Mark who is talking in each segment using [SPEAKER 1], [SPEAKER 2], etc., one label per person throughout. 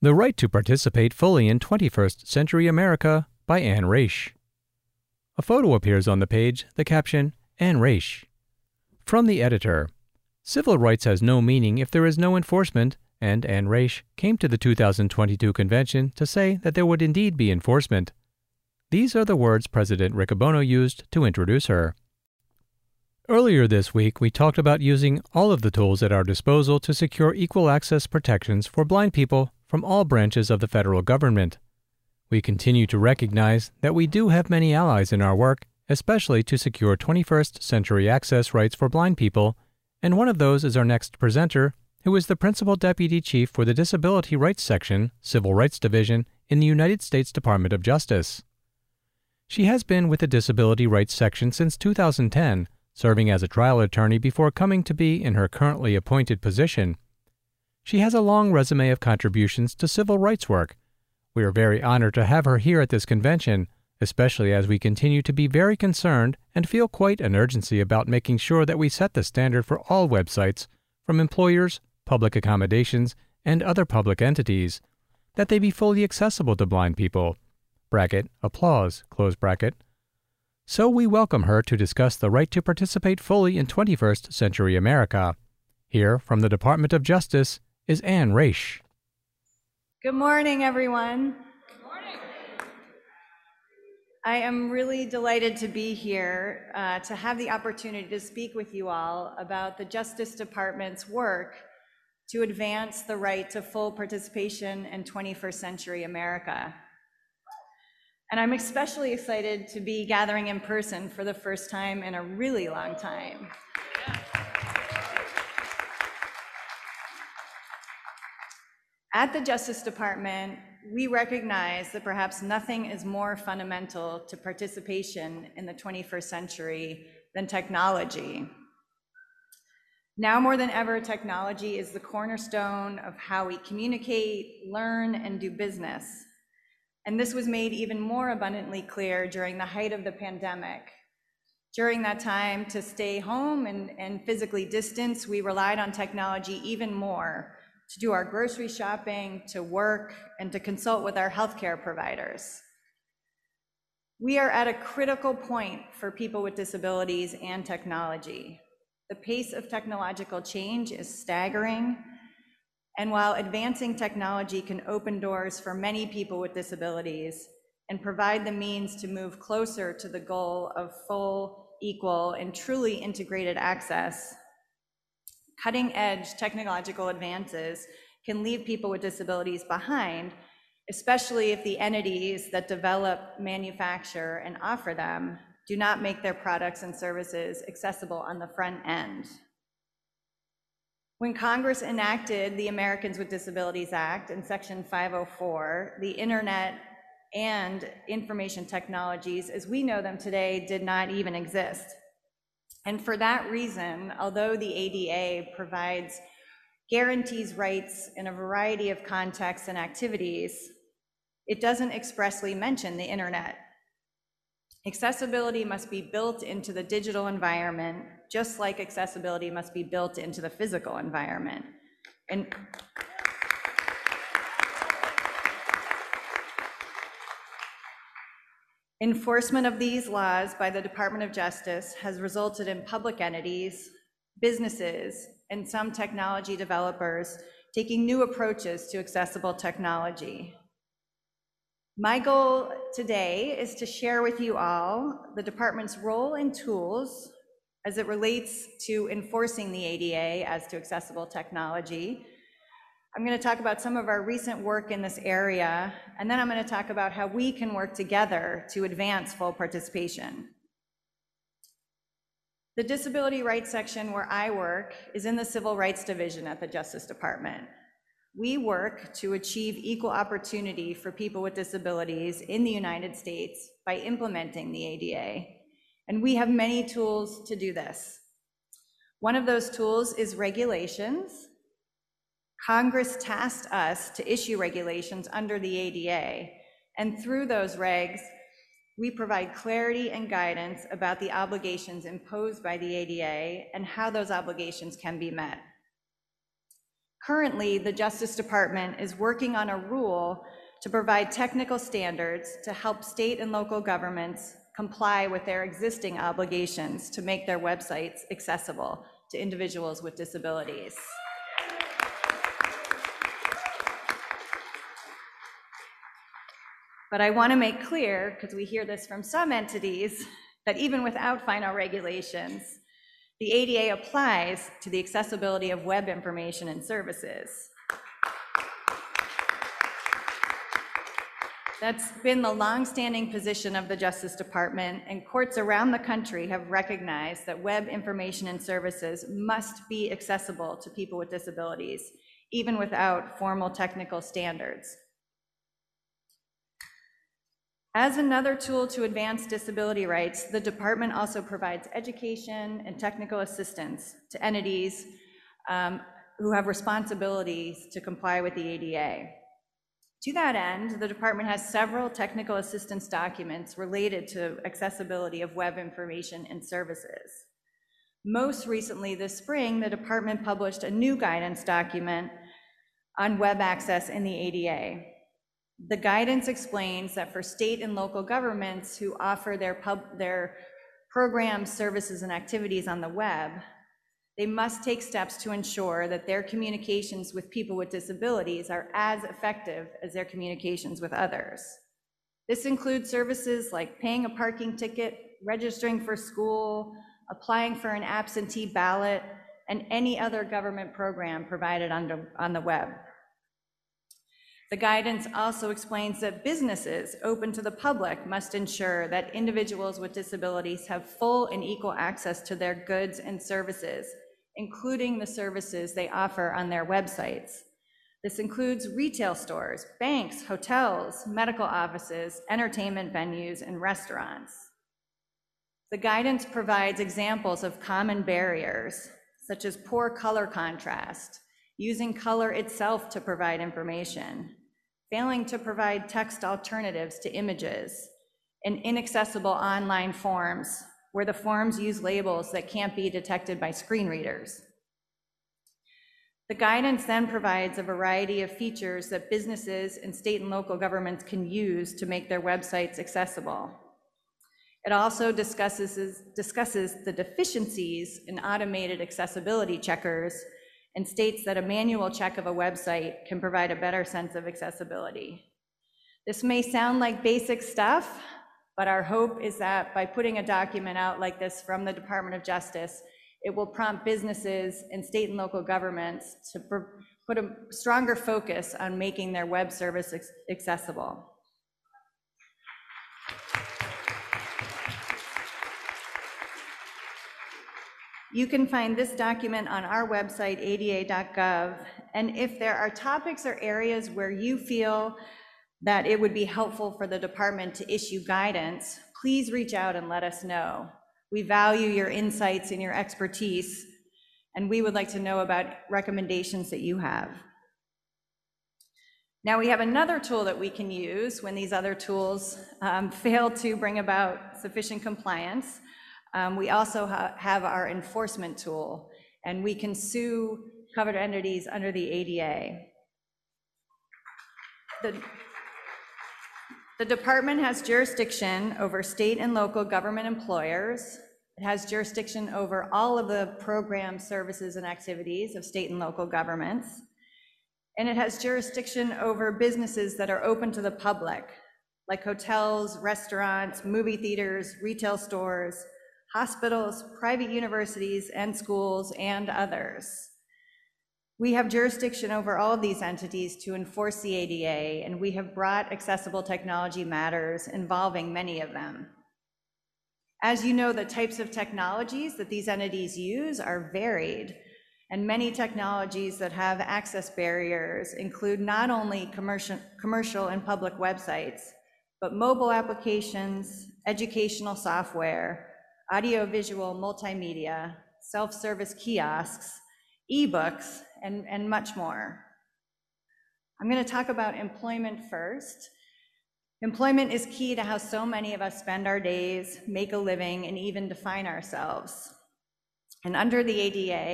[SPEAKER 1] The Right to Participate Fully in 21st Century America by Anne Raish. A photo appears on the page, the caption, Anne Raish. From the editor. Civil rights has no meaning if there is no enforcement, and Anne Raish came to the 2022 convention to say that there would indeed be enforcement. These are the words President Riccobono used to introduce her. Earlier this week, we talked about using all of the tools at our disposal to secure equal access protections for blind people from all branches of the federal government. We continue to recognize that we do have many allies in our work, especially to secure 21st century access rights for blind people, and one of those is our next presenter, who is the Principal Deputy Chief for the Disability Rights Section, Civil Rights Division, in the United States Department of Justice. She has been with the Disability Rights Section since 2010, serving as a trial attorney before coming to be in her currently appointed position. She has a long resume of contributions to civil rights work. We are very honored to have her here at this convention, especially as we continue to be very concerned and feel quite an urgency about making sure that we set the standard for all websites, from employers, public accommodations, and other public entities, that they be fully accessible to blind people. Bracket, applause, close bracket. So we welcome her to discuss the right to participate fully in 21st century America. Here, from the Department of Justice, is Anne Raish.
[SPEAKER 2] Good morning, everyone. Good morning. I am really delighted to be here to have the opportunity to speak with you all about the Justice Department's work to advance the right to full participation in 21st century America. And I'm especially excited to be gathering in person for the first time in a really long time. At the Justice Department, we recognize that perhaps nothing is more fundamental to participation in the 21st century than technology. Now more than ever, technology is the cornerstone of how we communicate, learn, and do business. And this was made even more abundantly clear during the height of the pandemic. During that time, to stay home and physically distance, we relied on technology even more to do our grocery shopping, to work, and to consult with our healthcare providers. We are at a critical point for people with disabilities and technology. The pace of technological change is staggering, and while advancing technology can open doors for many people with disabilities and provide the means to move closer to the goal of full, equal, and truly integrated access, cutting-edge technological advances can leave people with disabilities behind, especially if the entities that develop, manufacture, and offer them do not make their products and services accessible on the front end. When Congress enacted the Americans with Disabilities Act in Section 504, the Internet and information technologies, as we know them today, did not even exist. And for that reason, although the ADA provides guarantees rights in a variety of contexts and activities, it doesn't expressly mention the Internet. Accessibility must be built into the digital environment, just like accessibility must be built into the physical environment. And enforcement of these laws by the Department of Justice has resulted in public entities, businesses, and some technology developers taking new approaches to accessible technology. My goal today is to share with you all the department's role and tools as it relates to enforcing the ADA as to accessible technology. I'm going to talk about some of our recent work in this area, and then I'm going to talk about how we can work together to advance full participation. The Disability Rights Section where I work is in the Civil Rights Division at the Justice Department. We work to achieve equal opportunity for people with disabilities in the United States by implementing the ADA, and we have many tools to do this. One of those tools is regulations. Congress tasked us to issue regulations under the ADA, and through those regs, we provide clarity and guidance about the obligations imposed by the ADA and how those obligations can be met. Currently, the Justice Department is working on a rule to provide technical standards to help state and local governments comply with their existing obligations to make their websites accessible to individuals with disabilities. But I want to make clear, because we hear this from some entities, that even without final regulations, the ADA applies to the accessibility of web information and services. That's been the longstanding position of the Justice Department, and courts around the country have recognized that web information and services must be accessible to people with disabilities, even without formal technical standards. As another tool to advance disability rights, the department also provides education and technical assistance to entities who have responsibilities to comply with the ADA. To that end, the department has several technical assistance documents related to accessibility of web information and services. Most recently this spring, the department published a new guidance document on web access in the ADA. The guidance explains that for state and local governments who offer their programs, services, and activities on the web, they must take steps to ensure that their communications with people with disabilities are as effective as their communications with others. This includes services like paying a parking ticket, registering for school, applying for an absentee ballot, and any other government program provided on the web. The guidance also explains that businesses open to the public must ensure that individuals with disabilities have full and equal access to their goods and services, including the services they offer on their websites. This includes retail stores, banks, hotels, medical offices, entertainment venues, and restaurants. The guidance provides examples of common barriers, such as poor color contrast, using color itself to provide information, failing to provide text alternatives to images, and inaccessible online forms where the forms use labels that can't be detected by screen readers. The guidance then provides a variety of features that businesses and state and local governments can use to make their websites accessible. It also discusses the deficiencies in automated accessibility checkers and states that a manual check of a website can provide a better sense of accessibility. This may sound like basic stuff, but our hope is that by putting a document out like this from the Department of Justice, it will prompt businesses and state and local governments to put a stronger focus on making their web service accessible. You can find this document on our website, ada.gov, and if there are topics or areas where you feel that it would be helpful for the department to issue guidance, please reach out and let us know. We value your insights and your expertise, and we would like to know about recommendations that you have. Now we have another tool that we can use when these other tools fail to bring about sufficient compliance. We also have our enforcement tool, and we can sue covered entities under the ADA. The department has jurisdiction over state and local government employers. It has jurisdiction over all of the programs, services, and activities of state and local governments. And it has jurisdiction over businesses that are open to the public, like hotels, restaurants, movie theaters, retail stores, hospitals, private universities and schools, and others. We have jurisdiction over all of these entities to enforce the ADA, and we have brought accessible technology matters involving many of them. As you know, the types of technologies that these entities use are varied, and many technologies that have access barriers include not only commercial and public websites, but mobile applications, educational software, audiovisual multimedia, self-service kiosks, ebooks, and much more. I'm going to talk about employment first. Employment is key to how so many of us spend our days, make a living, and even define ourselves. And under the ADA,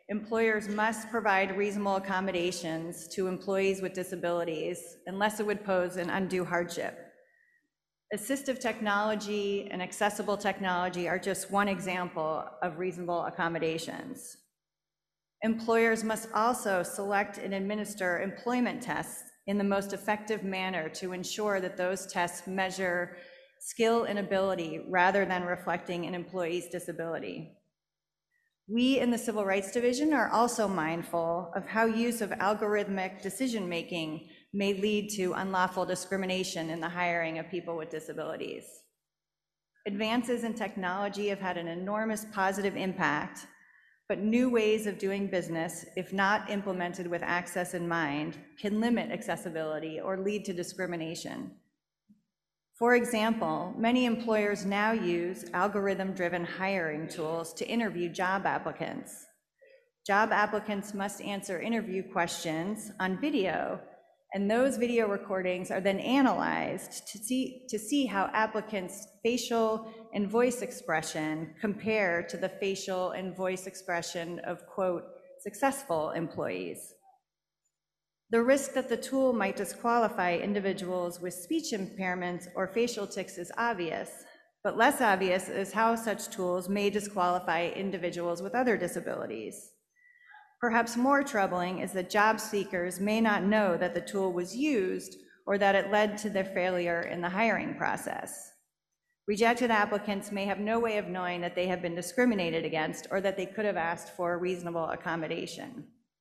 [SPEAKER 2] employers must provide reasonable accommodations to employees with disabilities unless it would pose an undue hardship. Assistive technology and accessible technology are just one example of reasonable accommodations. Employers must also select and administer employment tests in the most effective manner to ensure that those tests measure skill and ability rather than reflecting an employee's disability. We in the Civil Rights Division are also mindful of how use of algorithmic decision-making may lead to unlawful discrimination in the hiring of people with disabilities. Advances in technology have had an enormous positive impact, but new ways of doing business, if not implemented with access in mind, can limit accessibility or lead to discrimination. For example, many employers now use algorithm-driven hiring tools to interview job applicants. Job applicants must answer interview questions on video, and those video recordings are then analyzed to see how applicants' facial and voice expression compare to the facial and voice expression of, quote, successful employees. The risk that the tool might disqualify individuals with speech impairments or facial tics is obvious, but less obvious is how such tools may disqualify individuals with other disabilities. Perhaps more troubling is that job seekers may not know that the tool was used or that it led to their failure in the hiring process. Rejected applicants may have no way of knowing that they have been discriminated against or that they could have asked for a reasonable accommodation.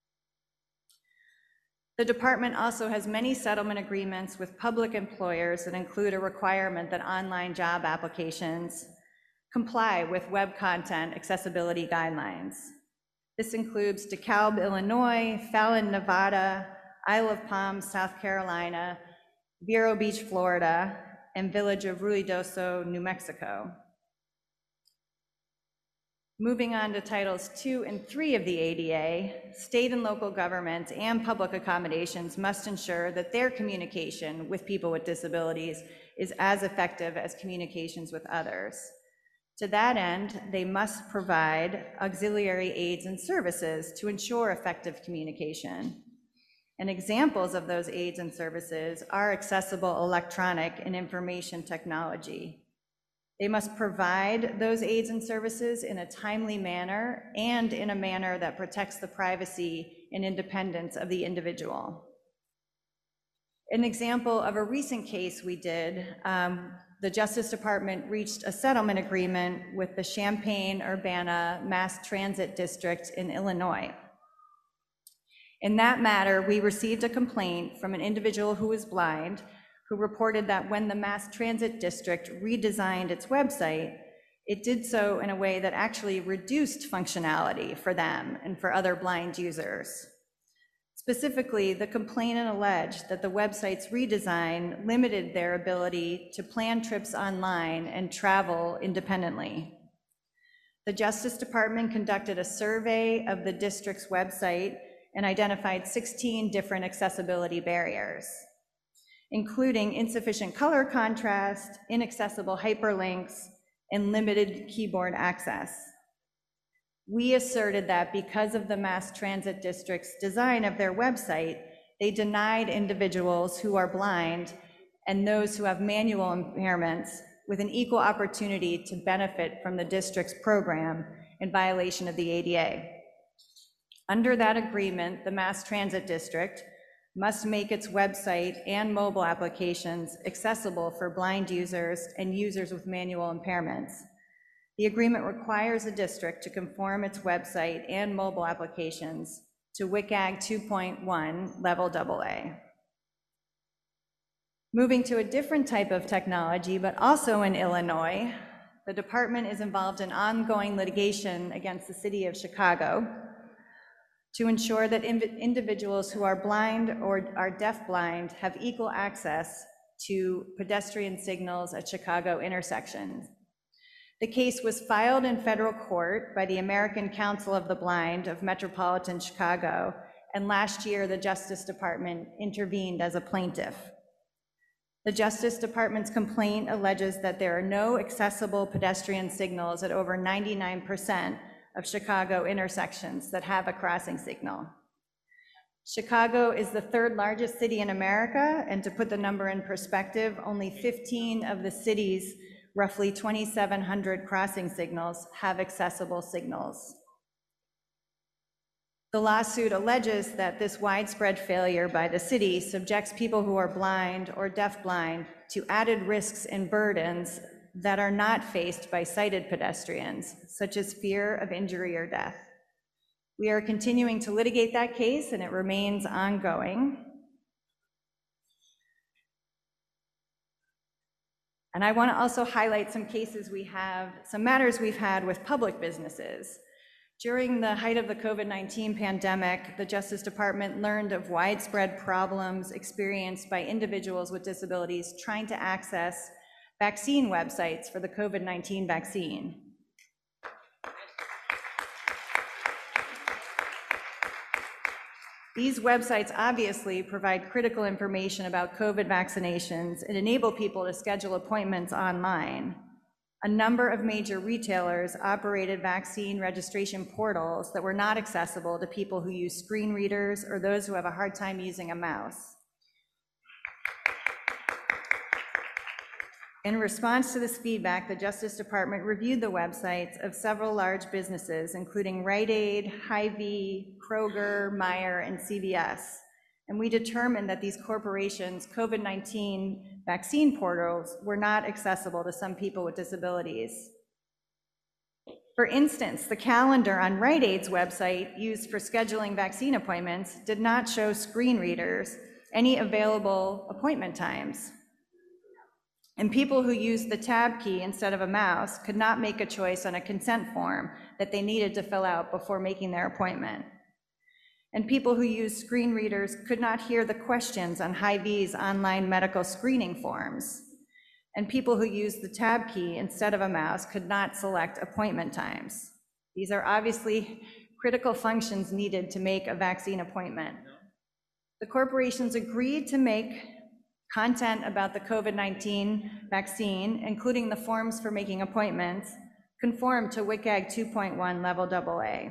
[SPEAKER 2] The department also has many settlement agreements with public employers that include a requirement that online job applications comply with web content accessibility guidelines. This includes DeKalb, Illinois, Fallon, Nevada, Isle of Palms, South Carolina, Vero Beach, Florida, and Village of Ruidoso, New Mexico. Moving on to Titles 2 and 3 of the ADA, state and local governments and public accommodations must ensure that their communication with people with disabilities is as effective as communications with others. To that end, they must provide auxiliary aids and services to ensure effective communication. And examples of those aids and services are accessible electronic and information technology. They must provide those aids and services in a timely manner and in a manner that protects the privacy and independence of the individual. An example of a recent case we did, the Justice Department reached a settlement agreement with the Champaign-Urbana Mass Transit District in Illinois. In that matter, we received a complaint from an individual who was blind, who reported that when the Mass Transit District redesigned its website, it did so in a way that actually reduced functionality for them and for other blind users. Specifically, the complainant alleged that the website's redesign limited their ability to plan trips online and travel independently. The Justice Department conducted a survey of the district's website and identified 16 different accessibility barriers, including insufficient color contrast, inaccessible hyperlinks, and limited keyboard access. We asserted that because of the Mass Transit District's design of their website, they denied individuals who are blind and those who have manual impairments with an equal opportunity to benefit from the district's program in violation of the ADA. Under that agreement, the Mass Transit District must make its website and mobile applications accessible for blind users and users with manual impairments. The agreement requires the district to conform its website and mobile applications to WCAG 2.1 level AA. Moving to a different type of technology, but also in Illinois, the department is involved in ongoing litigation against the city of Chicago to ensure that individuals who are blind or are deafblind have equal access to pedestrian signals at Chicago intersections. The case was filed in federal court by the American Council of the Blind of Metropolitan Chicago, and last year the Justice Department intervened as a plaintiff. The Justice Department's complaint alleges that there are no accessible pedestrian signals at over 99% of Chicago intersections that have a crossing signal. Chicago is the third largest city in America, and to put the number in perspective, only 15 of the city's roughly 2,700 crossing signals have accessible signals. The lawsuit alleges that this widespread failure by the city subjects people who are blind or deafblind to added risks and burdens that are not faced by sighted pedestrians, such as fear of injury or death. We are continuing to litigate that case, and it remains ongoing. And I want to also highlight some matters we've had with public businesses. During the height of the COVID-19 pandemic, the Justice Department learned of widespread problems experienced by individuals with disabilities trying to access vaccine websites for the COVID-19 vaccine. These websites obviously provide critical information about COVID vaccinations and enable people to schedule appointments online. A number of major retailers operated vaccine registration portals that were not accessible to people who use screen readers or those who have a hard time using a mouse. In response to this feedback, the Justice Department reviewed the websites of several large businesses, including Rite Aid, Hy-Vee, Kroger, Meijer, and CVS. And we determined that these corporations' COVID-19 vaccine portals were not accessible to some people with disabilities. For instance, the calendar on Rite Aid's website used for scheduling vaccine appointments did not show screen readers any available appointment times. And people who used the tab key instead of a mouse could not make a choice on a consent form that they needed to fill out before making their appointment. And people who used screen readers could not hear the questions on Hy-Vee's online medical screening forms. And people who used the tab key instead of a mouse could not select appointment times. These are obviously critical functions needed to make a vaccine appointment. The corporations agreed to make content about the COVID-19 vaccine, including the forms for making appointments, conform to WCAG 2.1 level AA.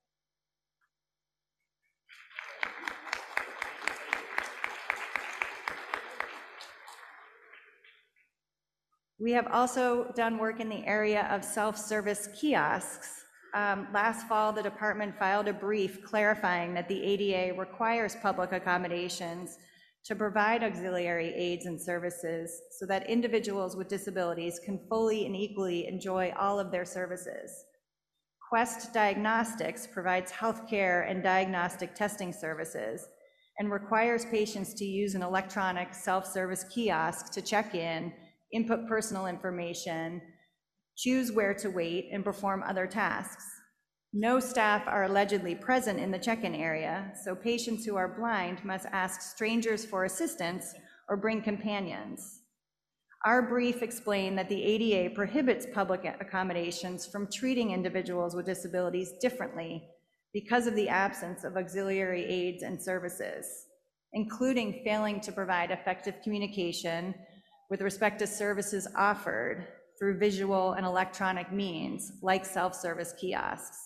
[SPEAKER 2] We have also done work in the area of self-service kiosks. Last fall, the department filed a brief clarifying that the ADA requires public accommodations to provide auxiliary aids and services so that individuals with disabilities can fully and equally enjoy all of their services. Quest Diagnostics provides healthcare and diagnostic testing services and requires patients to use an electronic self-service kiosk to check in, input personal information, choose where to wait, and perform other tasks. No staff are allegedly present in the check-in area, so patients who are blind must ask strangers for assistance or bring companions. Our brief explained that the ADA prohibits public accommodations from treating individuals with disabilities differently because of the absence of auxiliary aids and services, including failing to provide effective communication with respect to services offered through visual and electronic means like self-service kiosks.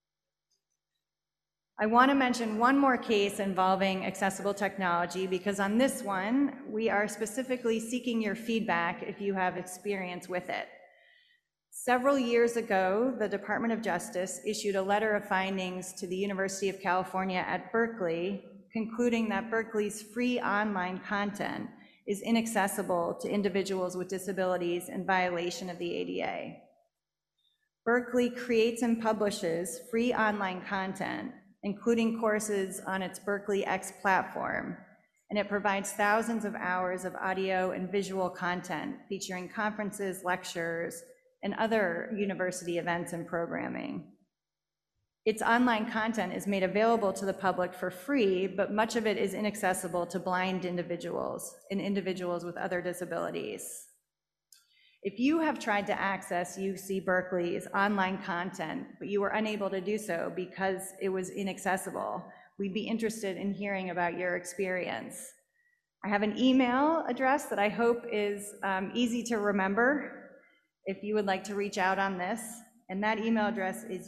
[SPEAKER 2] I want to mention one more case involving accessible technology because on this one, we are specifically seeking your feedback if you have experience with it. Several years ago, the Department of Justice issued a letter of findings to the University of California at Berkeley, concluding that Berkeley's free online content is inaccessible to individuals with disabilities in violation of the ADA. Berkeley creates and publishes free online content, including courses on its Berkeley X platform, and it provides thousands of hours of audio and visual content featuring conferences, lectures, and other university events and programming. Its online content is made available to the public for free, but much of it is inaccessible to blind individuals and individuals with other disabilities. If you have tried to access UC Berkeley's online content, but you were unable to do so because it was inaccessible, we'd be interested in hearing about your experience. I have an email address that I hope is easy to remember if you would like to reach out on this, and that email address is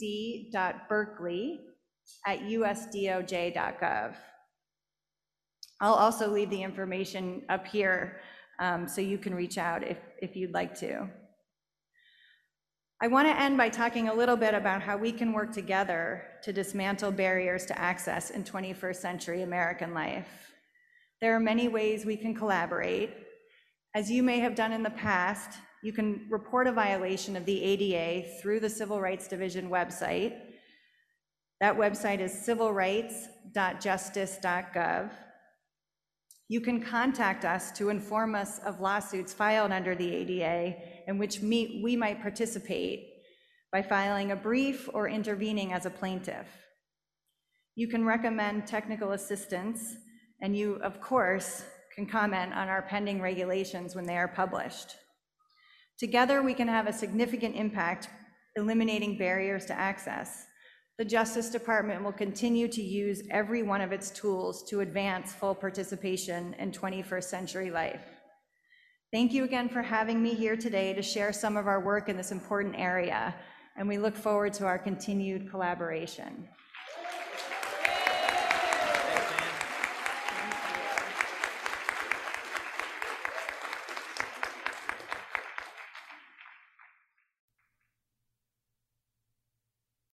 [SPEAKER 2] uc.berkeley@usdoj.gov. I'll also leave the information up here so you can reach out if you'd like to. I want to end by talking a little bit about how we can work together to dismantle barriers to access in 21st century American life. There are many ways we can collaborate. As you may have done in the past, you can report a violation of the ADA through the Civil Rights Division website. That website is civilrights.justice.gov. You can contact us to inform us of lawsuits filed under the ADA in which we might participate by filing a brief or intervening as a plaintiff. You can recommend technical assistance, and you, of course, can comment on our pending regulations when they are published. Together, we can have a significant impact eliminating barriers to access. The Justice Department will continue to use every one of its tools to advance full participation in 21st century life. Thank you again for having me here today to share some of our work in this important area, and we look forward to our continued collaboration.